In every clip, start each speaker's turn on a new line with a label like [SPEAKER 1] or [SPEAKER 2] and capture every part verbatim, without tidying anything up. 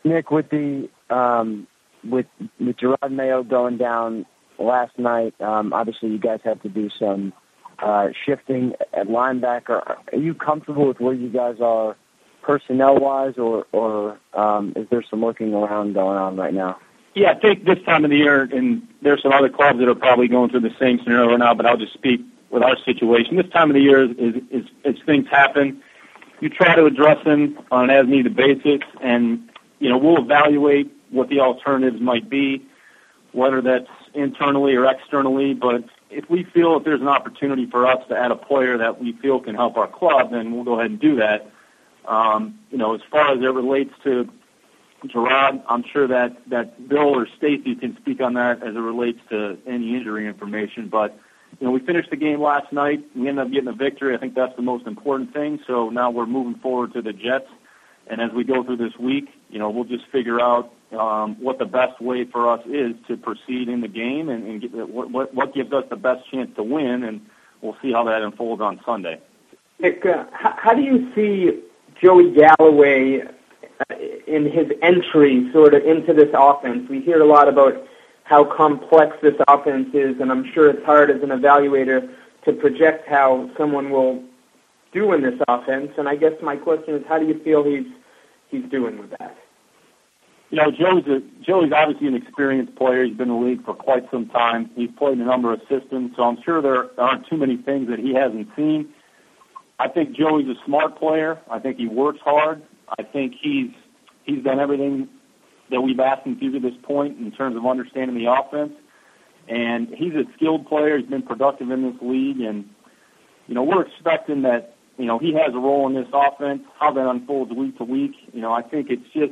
[SPEAKER 1] Nick, with the um, with with Gerard Mayo going down last night, um, obviously you guys had to do some uh, shifting at linebacker. Are you comfortable with where you guys are personnel-wise, or, or um, is there some looking around going on right now?
[SPEAKER 2] Yeah, I think this time of the year, and there's some other clubs that are probably going through the same scenario right now, but I'll just speak with our situation. This time of the year, is, is, is as things happen, you try to address them on an as-needed basis, and, you know, we'll evaluate what the alternatives might be, whether that's internally or externally, but if we feel that there's an opportunity for us to add a player that we feel can help our club, then we'll go ahead and do that. Um, you know, as far as it relates to Gerard, I'm sure that, that Bill or Stacy can speak on that as it relates to any injury information. But, you know, we finished the game last night. We ended up getting a victory. I think that's the most important thing. So now we're moving forward to the Jets. And as we go through this week, you know, we'll just figure out um, what the best way for us is to proceed in the game and, and get, what, what, what gives us the best chance to win. And we'll see how that unfolds on Sunday.
[SPEAKER 3] Nick, uh, how, how do you see Joey Galloway uh, in his entry sort of into this offense? We hear a lot about how complex this offense is, and I'm sure it's hard as an evaluator to project how someone will do in this offense. And I guess my question is, how do you feel he's he's doing with that?
[SPEAKER 2] You know, Joey's, a, Joey's obviously an experienced player. He's been in the league for quite some time. He's played in a number of systems, so I'm sure there aren't too many things that he hasn't seen. I think Joey's a smart player. I think he works hard. I think he's he's done everything that we've asked him to do to this point in terms of understanding the offense. And he's a skilled player. He's been productive in this league. And, you know, we're expecting that, you know, he has a role in this offense. How that unfolds week to week, you know, I think it's just,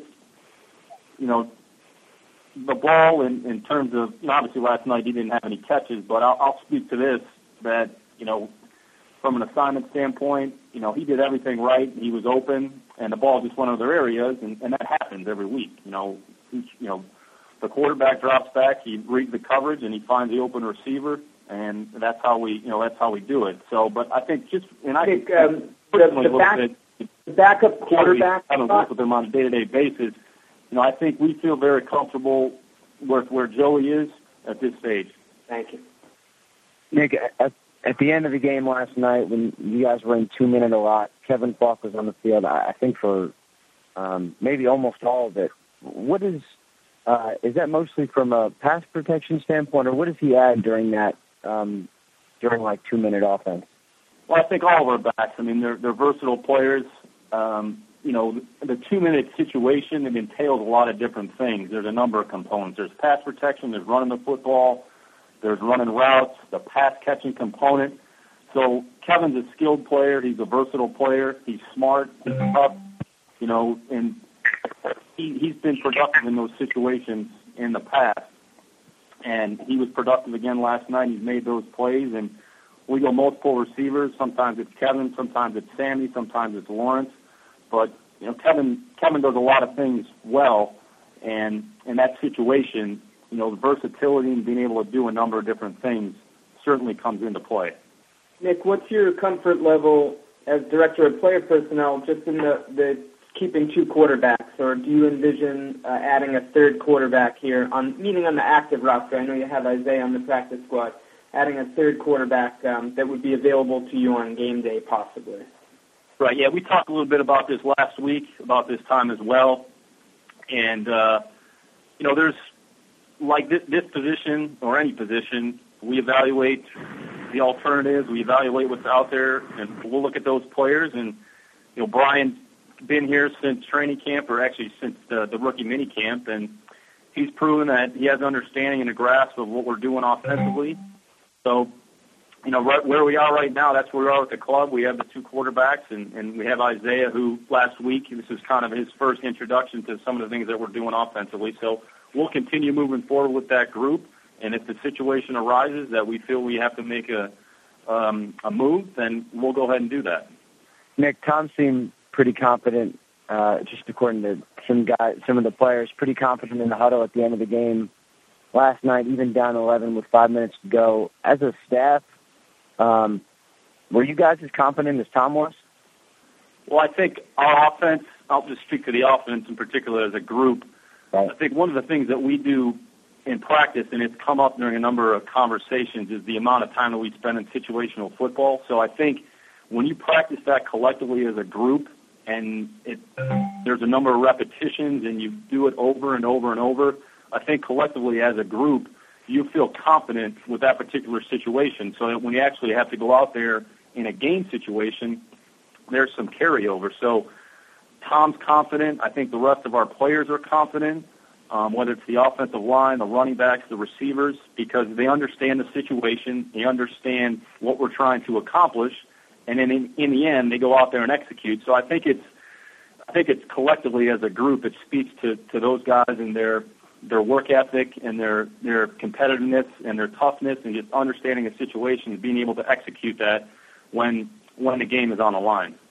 [SPEAKER 2] you know, the ball in, in terms of, you know, obviously last night he didn't have any catches, but I'll, I'll speak to this, that, you know, from an assignment standpoint, you know, he did everything right. He was open, and the ball just went other areas, and, and that happens every week. You know, each, you know, the quarterback drops back, he reads the coverage, and he finds the open receiver, and that's how we, you know, that's how we do it. So, but I think just, and I think um,
[SPEAKER 3] the, the, back,
[SPEAKER 2] at,
[SPEAKER 3] the backup quarterback,
[SPEAKER 2] I don't work with him on a day-to-day basis. You know, I think we feel very comfortable with where Joey is at this stage.
[SPEAKER 3] Thank you,
[SPEAKER 1] Nick. At, At the end of the game last night, when you guys were in two-minute a lot, Kevin Falk was on the field, I think, for um, maybe almost all of it. What is uh, is that mostly from a pass protection standpoint, or what does he add during that, um, during, like, two-minute offense?
[SPEAKER 2] Well, I think all of our backs, I mean, they're, they're versatile players. Um, you know, the two-minute situation, it entails a lot of different things. There's a number of components. There's pass protection, there's running the football, there's running routes, the pass-catching component. So Kevin's a skilled player. He's a versatile player. He's smart. He's tough, you know, and he, he's been productive in those situations in the past. And he was productive again last night. He's made those plays. And we go multiple receivers. Sometimes it's Kevin. Sometimes it's Sammy. Sometimes it's Lawrence. But, you know, Kevin Kevin does a lot of things well. And in that situation, you know, the versatility and being able to do a number of different things certainly comes into play.
[SPEAKER 3] Nick, what's your comfort level as director of player personnel just in the, the keeping two quarterbacks, or do you envision uh, adding a third quarterback here, on meaning on the active roster? I know you have Isaiah on the practice squad, adding a third quarterback um, that would be available to you on game day possibly.
[SPEAKER 2] Right, yeah, we talked a little bit about this last week, about this time as well. And, uh, you know, there's, like this, this position or any position, we evaluate the alternatives, we evaluate what's out there, and we'll look at those players. And, you know, Brian's been here since training camp, or actually since the, the rookie mini camp, and he's proven that he has understanding and a grasp of what we're doing offensively. So, you know, right where we are right now, that's where we are with the club. We have the two quarterbacks, and, and we have Isaiah, who last week, this is kind of his first introduction to some of the things that we're doing offensively. So we'll continue moving forward with that group, and if the situation arises that we feel we have to make a um, a move, then we'll go ahead and do that.
[SPEAKER 1] Nick, Tom seemed pretty confident, uh, just according to some guys, some of the players, pretty confident in the huddle at the end of the game last night, even down eleven with five minutes to go. As a staff, um, were you guys as confident as Tom was?
[SPEAKER 2] Well, I think our offense, I'll just speak to the offense in particular as a group.
[SPEAKER 1] Right.
[SPEAKER 2] I think one of the things that we do in practice, and it's come up during a number of conversations, is the amount of time that we spend in situational football. So I think when you practice that collectively as a group, and it, there's a number of repetitions, and you do it over and over and over, I think collectively as a group, you feel confident with that particular situation. So that when you actually have to go out there in a game situation, there's some carryover. So Tom's confident. I think the rest of our players are confident, um, whether it's the offensive line, the running backs, the receivers, because they understand the situation, they understand what we're trying to accomplish, and then in, in the end, they go out there and execute. So I think it's, I think it's collectively as a group, it speaks to, to those guys and their their work ethic and their their competitiveness and their toughness and just understanding the situation and being able to execute that when when the game is on the line.